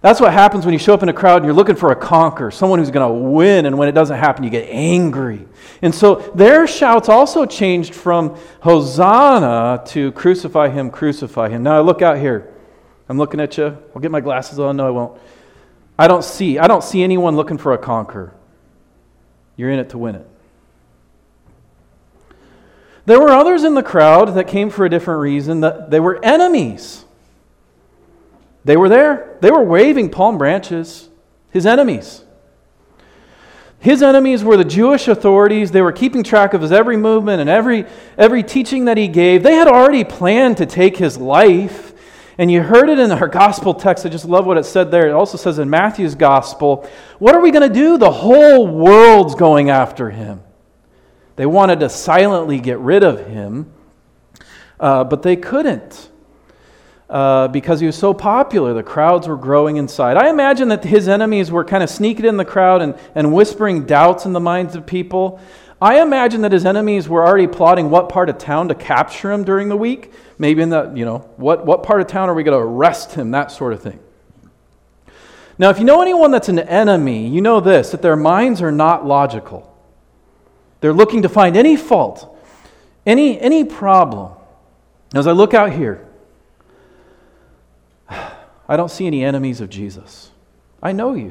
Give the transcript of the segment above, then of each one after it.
That's what happens when you show up in a crowd and you're looking for a conqueror, someone who's going to win, and when it doesn't happen, you get angry. And so their shouts also changed from Hosanna to crucify him, crucify him. Now I look out here. I'm looking at you. I'll get my glasses on. No, I won't. I don't see anyone looking for a conqueror. You're in it to win it. There were others in the crowd that came for a different reason, that they were enemies. They were there. They were waving palm branches. His enemies. His enemies were the Jewish authorities. They were keeping track of his every movement and every teaching that he gave. They had already planned to take his life. And you heard it in our gospel text. I just love what it said there. It also says in Matthew's gospel, what are we going to do? The whole world's going after him. They wanted to silently get rid of him, but they couldn't. Because he was so popular, the crowds were growing inside. I imagine that his enemies were kind of sneaking in the crowd and whispering doubts in the minds of people. I imagine that his enemies were already plotting what part of town to capture him during the week. Maybe in the, what part of town are we going to arrest him, that sort of thing. Now, if you know anyone that's an enemy, you know this, that their minds are not logical. They're looking to find any fault, any problem. As I look out here, I don't see any enemies of Jesus. I know you.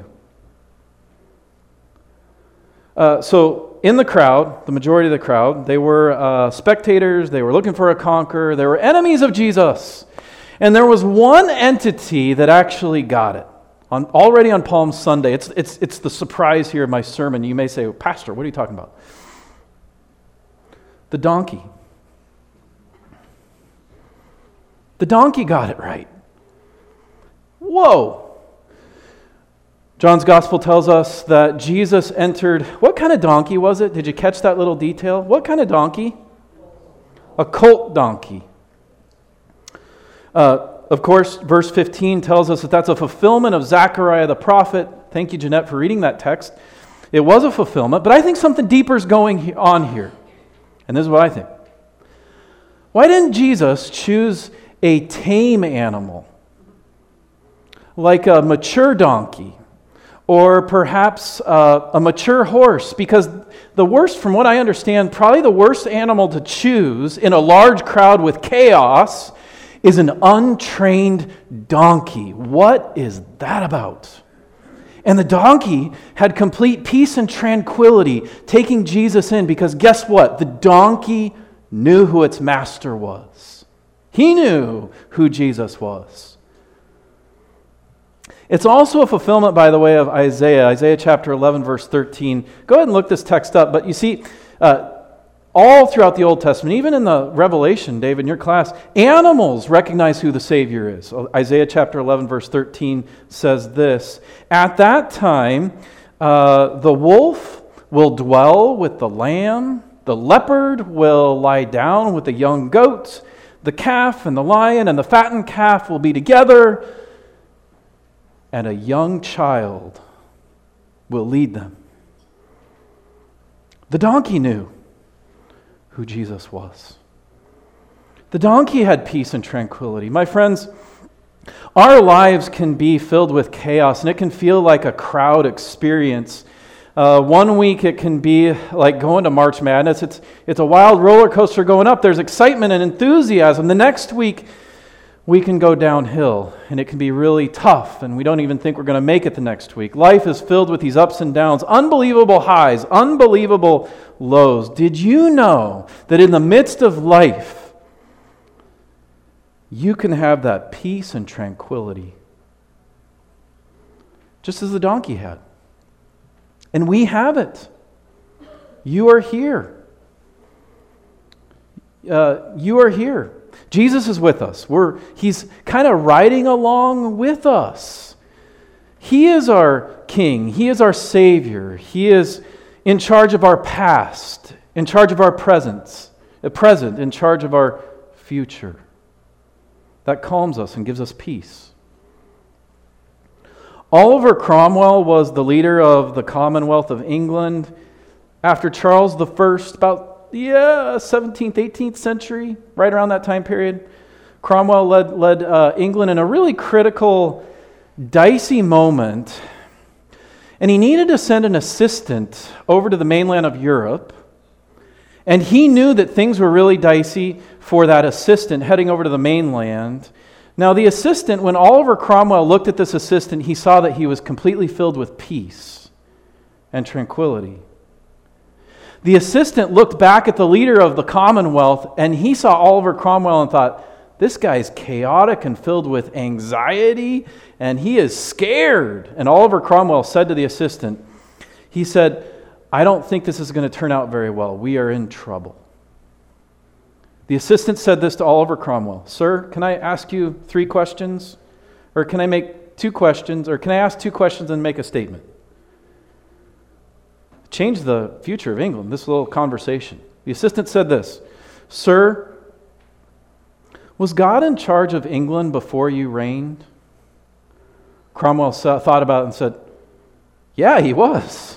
So in the crowd, the majority of the crowd, they were spectators, they were looking for a conqueror, they were enemies of Jesus. And there was one entity that actually got it. Already on Palm Sunday, it's the surprise here of my sermon. You may say, Pastor, what are you talking about? The donkey. The donkey got it right. Whoa! John's gospel tells us that Jesus entered. What kind of donkey was it? Did you catch that little detail? What kind of donkey? A colt donkey. Of course, verse 15 tells us that that's a fulfillment of Zechariah the prophet. Thank you, Jeanette, for reading that text. It was a fulfillment, but I think something deeper is going on here. And this is what I think. Why didn't Jesus choose a tame animal, like a mature donkey, or perhaps a mature horse? Because the worst, from what I understand, probably the worst animal to choose in a large crowd with chaos is an untrained donkey. What is that about? And the donkey had complete peace and tranquility taking Jesus in, because guess what? The donkey knew who its master was. He knew who Jesus was. It's also a fulfillment, by the way, of Isaiah chapter 11, verse 13. Go ahead and look this text up. But you see, all throughout the Old Testament, even in the Revelation, David, in your class, animals recognize who the Savior is. Isaiah chapter 11, verse 13 says this: at that time, the wolf will dwell with the lamb, the leopard will lie down with the young goat, the calf and the lion and the fattened calf will be together, and a young child will lead them. The donkey knew who Jesus was. The donkey had peace and tranquility. My friends, our lives can be filled with chaos, and it can feel like a crowd experience. One week it can be like going to March Madness. It's a wild roller coaster going up. There's excitement and enthusiasm. The next week we can go downhill, and it can be really tough, and we don't even think we're going to make it the next week. Life is filled with these ups and downs, unbelievable highs, unbelievable lows. Did you know that in the midst of life, you can have that peace and tranquility, just as the donkey had? And we have it. You are here. You are here. Jesus is with us. He's kind of riding along with us. He is our King. He is our Savior. He is in charge of our past, in charge of our present, in charge of our future. That calms us and gives us peace. Oliver Cromwell was the leader of the Commonwealth of England after Charles I, about 17th, 18th century, right around that time period. Cromwell led England in a really critical dicey moment, and he needed to send an assistant over to the mainland of Europe. And he knew that things were really dicey for that assistant heading over to the mainland. Now, the assistant, when Oliver Cromwell looked at this assistant, he saw that he was completely filled with peace and tranquility. The assistant looked back at the leader of the Commonwealth, and he saw Oliver Cromwell and thought, this guy's chaotic and filled with anxiety, and he is scared. And Oliver Cromwell said to the assistant, he said, I don't think this is going to turn out very well. We are in trouble. The assistant said this to Oliver Cromwell, Sir, can I ask you 3 questions? Or can I make 2 questions? Or can I ask 2 questions and make a statement? Change the future of England, this little conversation. The assistant said this, Sir, was God in charge of England before you reigned? Cromwell thought about it and said, yeah, he was.